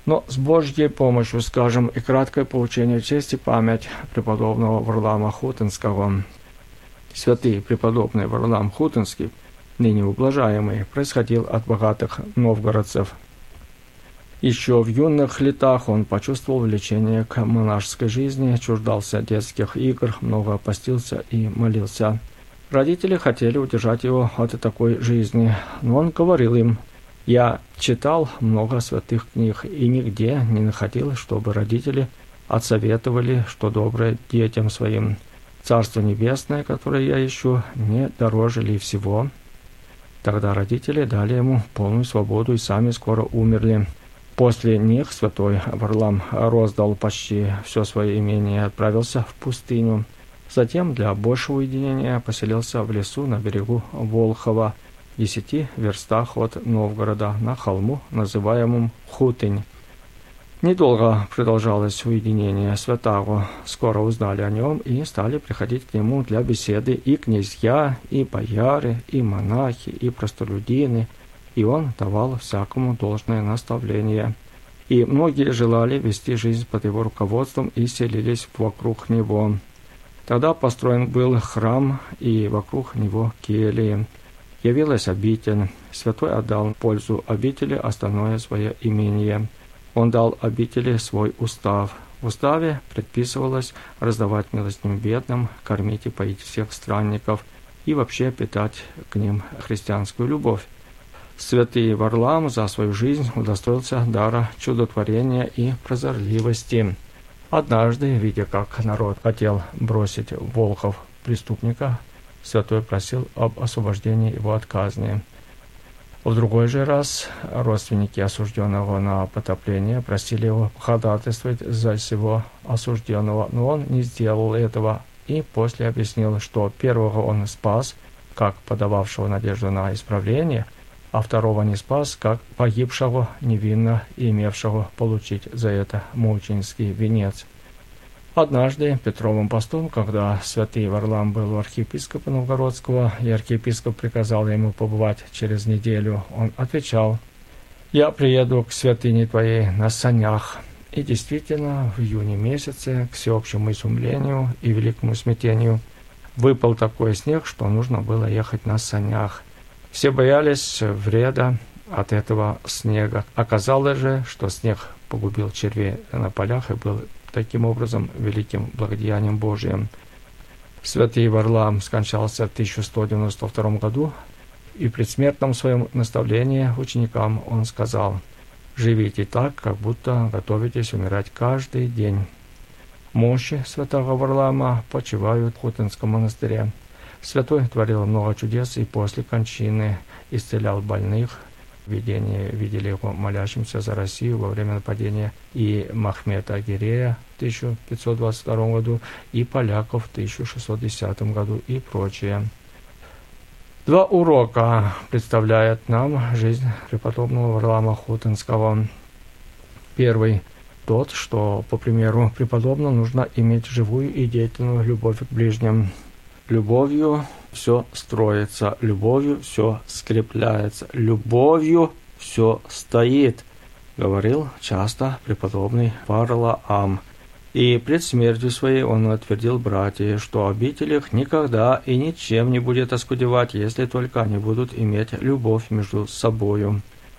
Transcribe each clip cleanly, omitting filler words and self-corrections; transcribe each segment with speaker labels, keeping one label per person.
Speaker 1: Но с Божьей помощью, скажем, и краткое поучение честь и память преподобного Варлаама Хутынского. Святый преподобный Варлаам Хутынский, ныне ублажаемый, происходил от богатых новгородцев. Еще в юных летах он почувствовал влечение к монашеской жизни, чуждался детских игр, много постился и молился. Родители хотели удержать его от такой жизни, но он говорил им: «Я читал много святых книг и нигде не находил, чтобы родители отсоветовали, что доброе детям своим. Царство Небесное, которое я ищу, не дороже ли всего?» Тогда родители дали ему полную свободу и сами скоро умерли. После них святой Варлаам роздал почти все свое имение и отправился в пустыню. Затем для большего уединения поселился в лесу на берегу Волхова, в 10 верстах от Новгорода, на холму, называемом Хутынь. Недолго продолжалось уединение святаго. Скоро узнали о нем и стали приходить к нему для беседы и князья, и бояры, и монахи, и простолюдины, и он давал всякому должное наставление. И многие желали вести жизнь под его руководством и селились вокруг него. Тогда построен был храм, и вокруг него келии. Явилась обитель. Святой отдал в пользу обители остальное свое имение. Он дал обители свой устав. В уставе предписывалось раздавать милостыню бедным, кормить и поить всех странников и вообще питать к ним христианскую любовь. Святый Варлаам за свою жизнь удостоился дара чудотворения и прозорливости. Однажды, видя, как народ хотел бросить в Волхов преступника, святой просил об освобождении его от казни. В другой же раз родственники осужденного на потопление просили его ходатайствовать за сего осужденного, но он не сделал этого и после объяснил, что первого он спас, как подававшего надежду на исправление, а второго не спас, как погибшего невинно и имевшего получить за это мученический венец. Однажды Петровым постом, когда святый Варлаам был у архиепископа Новгородского, и архиепископ приказал ему побывать через неделю, он отвечал: «Я приеду к святыне твоей на санях». И действительно, в июне месяце, к всеобщему изумлению и великому смятению, выпал такой снег, что нужно было ехать на санях. Все боялись вреда от этого снега. Оказалось же, что снег погубил червей на полях и был таким образом великим благодеянием Божиим. Святый Варлаам скончался в 1192 году, и в предсмертном своем наставлении ученикам он сказал: «Живите так, как будто готовитесь умирать каждый день». Мощи святого Варлаама почивают в Хутынском монастыре. Святой творил много чудес и после кончины исцелял больных. В видении видели его молящимся за Россию во время нападения и Махмета Гирея в 1522 году, и поляков в 1610 году и прочее. Два урока представляет нам жизнь преподобного Варлаама Хутынского. Первый – тот, что, по примеру преподобного, нужно иметь живую и деятельную любовь к ближним. Любовью все строится, любовью все скрепляется, любовью все стоит, говорил часто преподобный Варлаам. И пред смертью своей он утвердил братья, что обитель их никогда и ничем не будет оскудевать, если только они будут иметь любовь между собою.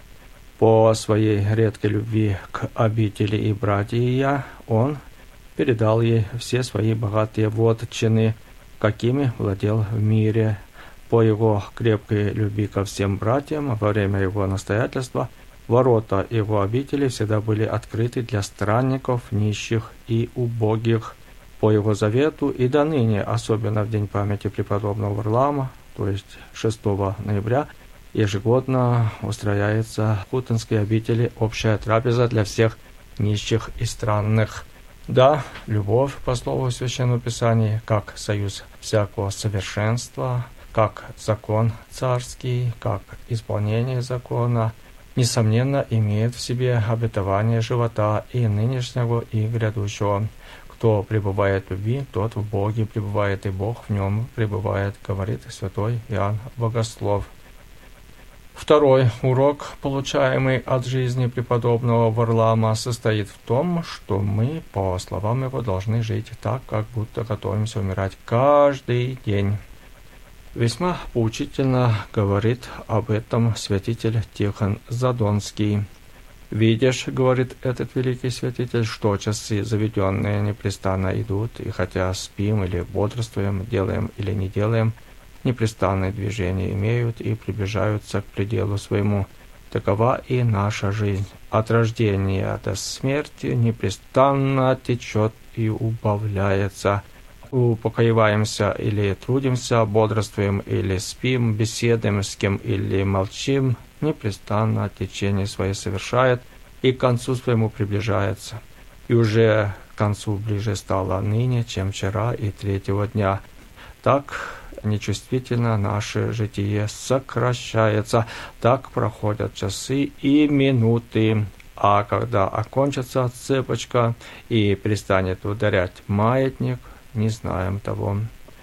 Speaker 1: По своей редкой любви к обители и братья он передал ей все свои богатые вотчины, какими владел в мире. По его крепкой любви ко всем братьям во время его настоятельства ворота его обители всегда были открыты для странников, нищих и убогих. По его завету и до ныне, особенно в день памяти преподобного Варлаама, то есть 6 ноября, ежегодно устраивается в Хутынской обители общая трапеза для всех нищих и странных. Да, любовь, по слову Священного Писания, как союз всякого совершенства, как закон царский, как исполнение закона, несомненно, имеет в себе обетование живота и нынешнего, и грядущего. Кто пребывает в любви, тот в Боге пребывает, и Бог в нем пребывает, говорит святой Иоанн Богослов. Второй урок, получаемый от жизни преподобного Варлаама, состоит в том, что мы, по словам его, должны жить так, как будто готовимся умирать каждый день. Весьма поучительно говорит об этом святитель Тихон Задонский. «Видишь, — говорит этот великий святитель, — что часы заведенные непрестанно идут, и хотя спим или бодрствуем, делаем или не делаем, непрестанные движения имеют и приближаются к пределу своему. Такова и наша жизнь. От рождения до смерти непрестанно течет и убавляется. Упокоиваемся или трудимся, бодрствуем или спим, беседуем с кем или молчим, непрестанно течение свое совершает и к концу своему приближается. И уже к концу ближе стало ныне, чем вчера и третьего дня. Так нечувствительно наше житие сокращается, так проходят часы и минуты. А когда окончится цепочка и перестанет ударять маятник, не знаем того.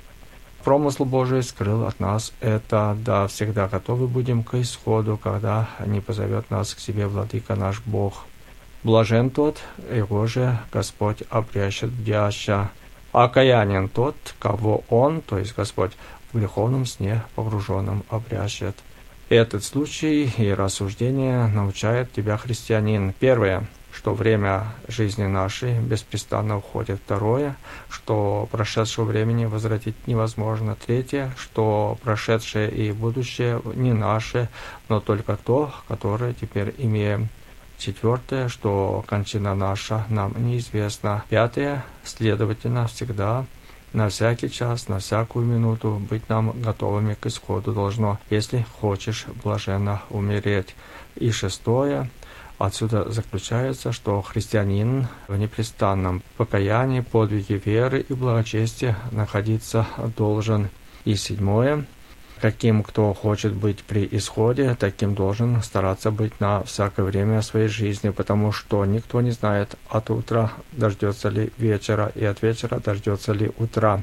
Speaker 1: Промысл Божий скрыл от нас это, да всегда готовы будем к исходу, когда не позовет нас к себе Владыка наш Бог. Блажен тот, его же Господь обрящет бдяща. Окаянен тот, кого Он, то есть Господь, в греховном сне погруженном обрящет. Этот случай и рассуждение научает тебя, христианин. Первое, что время жизни нашей беспрестанно уходит. Второе, что прошедшего времени возвратить невозможно. Третье, что прошедшее и будущее не наше, но только то, которое теперь имеем. Четвертое, что кончина наша нам неизвестна. Пятое, следовательно, всегда, на всякий час, на всякую минуту быть нам готовыми к исходу должно, если хочешь блаженно умереть. И шестое, отсюда заключается, что христианин в непрестанном покаянии, подвиге веры и благочестия находиться должен. И седьмое, каким кто хочет быть при исходе, таким должен стараться быть на всякое время своей жизни, потому что никто не знает, от утра дождется ли вечера, и от вечера дождется ли утра.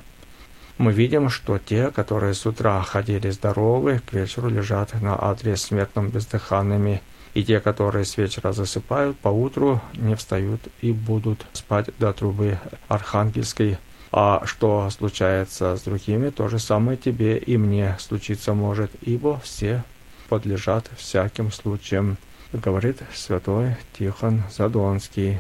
Speaker 1: Мы видим, что те, которые с утра ходили здоровы, к вечеру лежат на одре смертном бездыханными, и те, которые с вечера засыпают, поутру не встают и будут спать до трубы архангельской. А что случается с другими, то же самое тебе и мне случиться может, ибо все подлежат всяким случаям, говорит святой Тихон Задонский.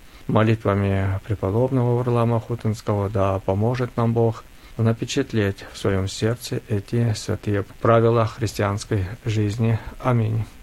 Speaker 1: Молитвами преподобного Варлаама Хутынского да поможет нам Бог напечатлеть в своем сердце эти святые правила христианской жизни. Аминь.